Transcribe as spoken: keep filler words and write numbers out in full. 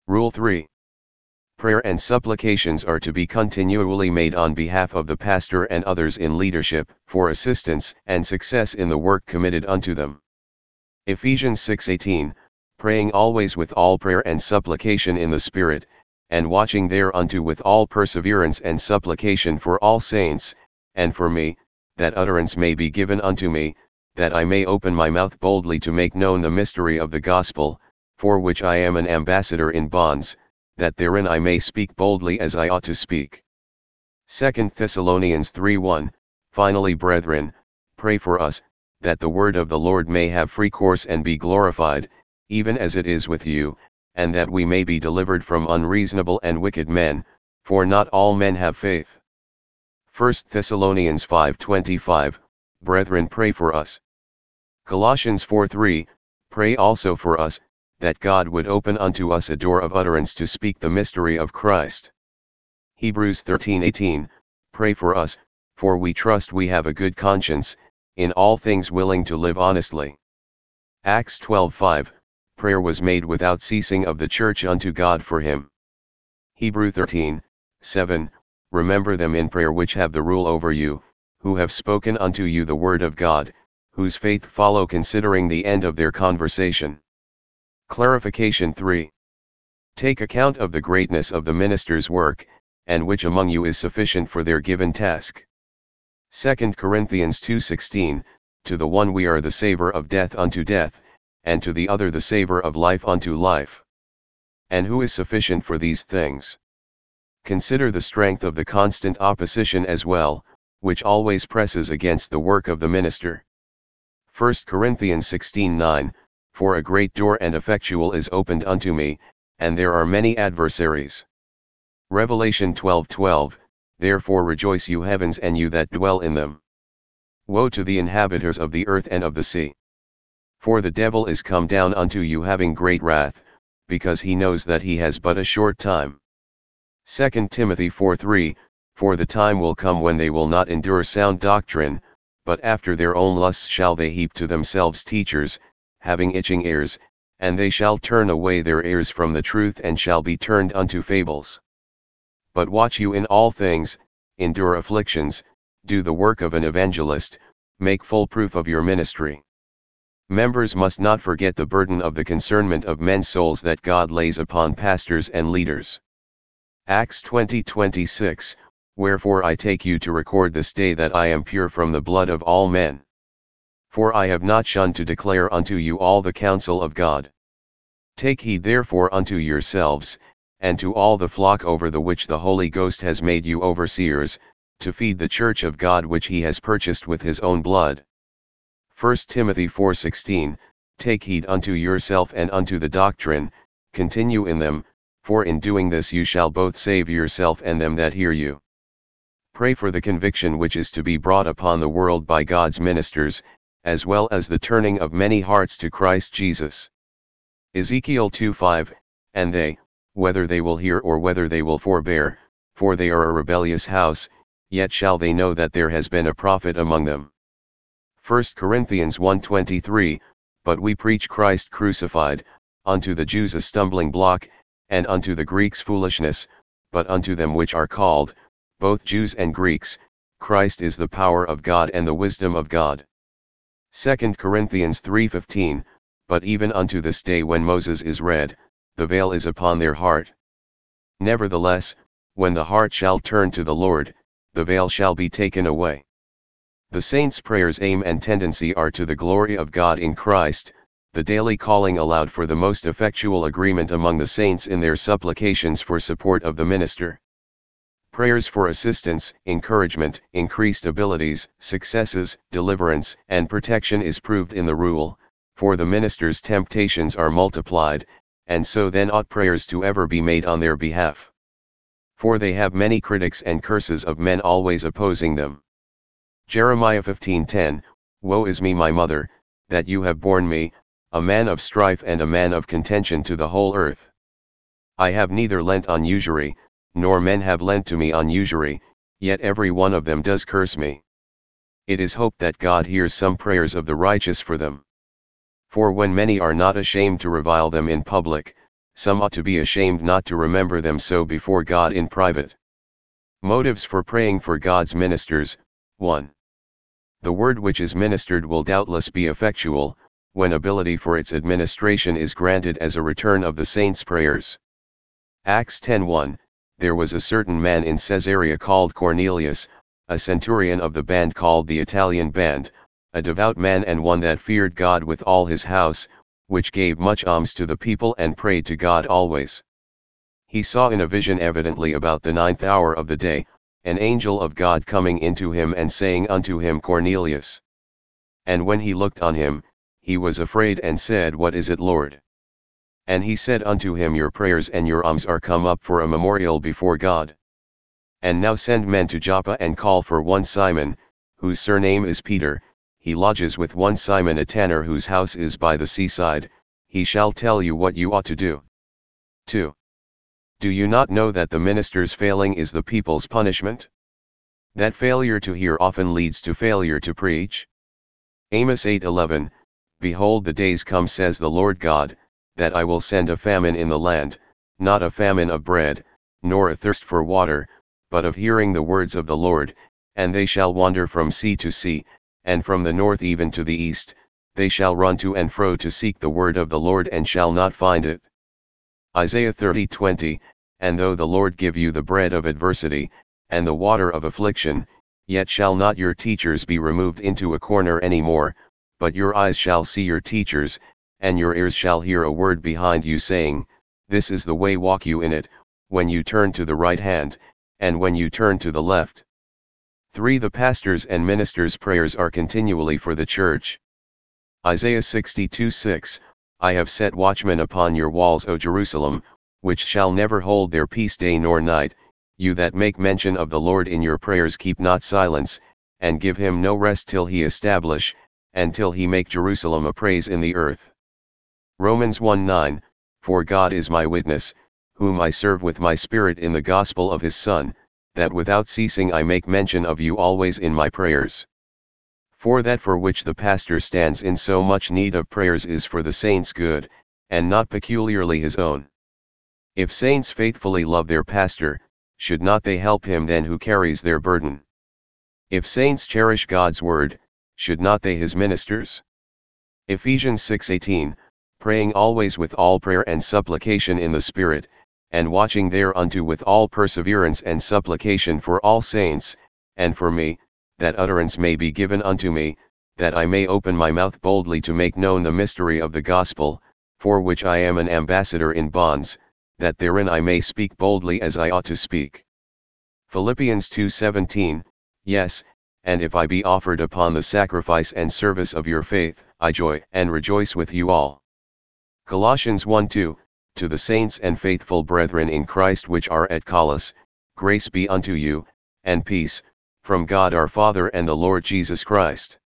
Rule three. Prayer and supplications are to be continually made on behalf of the pastor and others in leadership, for assistance and success in the work committed unto them. Ephesians six eighteen, praying always with all prayer and supplication in the Spirit, and watching thereunto with all perseverance and supplication for all saints, and for me, that utterance may be given unto me, that I may open my mouth boldly to make known the mystery of the gospel, for which I am an ambassador in bonds, that therein I may speak boldly as I ought to speak. Second Thessalonians three one, finally, brethren, pray for us, that the word of the Lord may have free course and be glorified, even as it is with you, and that we may be delivered from unreasonable and wicked men, for not all men have faith. First Thessalonians five twenty-five, brethren, pray for us. Colossians four three, pray also for us, that God would open unto us a door of utterance to speak the mystery of Christ. Hebrews thirteen eighteen, pray for us, for we trust we have a good conscience, in all things willing to live honestly. Acts twelve five, prayer was made without ceasing of the church unto God for him. Hebrew thirteen seven, remember them in prayer which have the rule over you, who have spoken unto you the word of God, whose faith follow considering the end of their conversation. Clarification three. Take account of the greatness of the minister's work, and which among you is sufficient for their given task. Second Corinthians two sixteen, to the one we are the savor of death unto death, and to the other the savor of life unto life. And who is sufficient for these things? Consider the strength of the constant opposition as well, which always presses against the work of the minister. First Corinthians sixteen nine, for a great door and effectual is opened unto me, and there are many adversaries. Revelation twelve twelve, therefore rejoice you heavens and you that dwell in them. Woe to the inhabitants of the earth and of the sea. For the devil is come down unto you having great wrath, because he knows that he has but a short time. Second Timothy four three, for the time will come when they will not endure sound doctrine, but after their own lusts shall they heap to themselves teachers, having itching ears, and they shall turn away their ears from the truth and shall be turned unto fables. But watch you in all things, endure afflictions, do the work of an evangelist, make full proof of your ministry. Members must not forget the burden of the concernment of men's souls that God lays upon pastors and leaders. Acts twenty twenty-six, wherefore I take you to record this day that I am pure from the blood of all men. For I have not shunned to declare unto you all the counsel of God. Take heed therefore unto yourselves, and to all the flock over the which the Holy Ghost has made you overseers, to feed the church of God which he has purchased with his own blood. First Timothy four sixteen, take heed unto yourself and unto the doctrine, continue in them, for in doing this you shall both save yourself and them that hear you. Pray for the conviction which is to be brought upon the world by God's ministers, as well as the turning of many hearts to Christ Jesus. Ezekiel two five, and they, whether they will hear or whether they will forbear, for they are a rebellious house, yet shall they know that there has been a prophet among them. First Corinthians one twenty-three, but we preach Christ crucified, unto the Jews a stumbling block, and unto the Greeks foolishness, but unto them which are called, both Jews and Greeks, Christ is the power of God and the wisdom of God. Second Corinthians three fifteen, but even unto this day when Moses is read, the veil is upon their heart. Nevertheless, when the heart shall turn to the Lord, the veil shall be taken away. The saints' prayers' aim and tendency are to the glory of God in Christ, the daily calling aloud for the most effectual agreement among the saints in their supplications for support of the minister. Prayers for assistance, encouragement, increased abilities, successes, deliverance, and protection is proved in the rule, for the minister's temptations are multiplied, and so then ought prayers to ever be made on their behalf. For they have many critics and curses of men always opposing them. Jeremiah fifteen ten, woe is me my mother, that you have borne me, a man of strife and a man of contention to the whole earth. I have neither lent on usury, nor men have lent to me on usury, yet every one of them does curse me. It is hoped that God hears some prayers of the righteous for them. For when many are not ashamed to revile them in public, some ought to be ashamed not to remember them so before God in private. Motives for praying for God's ministers. one. The word which is ministered will doubtless be effectual, when ability for its administration is granted as a return of the saints' prayers. Acts ten one, There was a certain man in Caesarea called Cornelius, a centurion of the band called the Italian band, a devout man and one that feared God with all his house, which gave much alms to the people and prayed to God always. He saw in a vision evidently about the ninth hour of the day, an angel of God coming into him and saying unto him, Cornelius. And when he looked on him, he was afraid and said, What is it, Lord? And he said unto him, Your prayers and your alms are come up for a memorial before God. And now send men to Joppa and call for one Simon, whose surname is Peter. He lodges with one Simon a tanner whose house is by the seaside. He shall tell you what you ought to do. two. Do you not know that the minister's failing is the people's punishment? That failure to hear often leads to failure to preach? Amos eight eleven, Behold, the days come, says the Lord God, that I will send a famine in the land, not a famine of bread, nor a thirst for water, but of hearing the words of the Lord, and they shall wander from sea to sea, and from the north even to the east, they shall run to and fro to seek the word of the Lord and shall not find it. Isaiah thirty twenty, And though the Lord give you the bread of adversity, and the water of affliction, yet shall not your teachers be removed into a corner any more, but your eyes shall see your teachers, and your ears shall hear a word behind you saying, This is the way, walk you in it, when you turn to the right hand, and when you turn to the left. three. The pastors' and ministers' prayers are continually for the church. Isaiah sixty-two six, I have set watchmen upon your walls, O Jerusalem, which shall never hold their peace day nor night. You that make mention of the Lord in your prayers, keep not silence, and give him no rest till he establish, and till he make Jerusalem a praise in the earth. Romans one nine, For God is my witness, whom I serve with my spirit in the gospel of his Son, that without ceasing I make mention of you always in my prayers. For that for which the pastor stands in so much need of prayers is for the saints' good, and not peculiarly his own. If saints faithfully love their pastor, should not they help him then who carries their burden? If saints cherish God's word, should not they his ministers? Ephesians six eighteen, Praying always with all prayer and supplication in the Spirit, and watching thereunto with all perseverance and supplication for all saints, and for me, that utterance may be given unto me, that I may open my mouth boldly to make known the mystery of the gospel, for which I am an ambassador in bonds, that therein I may speak boldly as I ought to speak. Philippians two seventeen, Yes, and if I be offered upon the sacrifice and service of your faith, I joy and rejoice with you all. Colossians one two, To the saints and faithful brethren in Christ which are at Colossus, grace be unto you, and peace, from God our Father and the Lord Jesus Christ.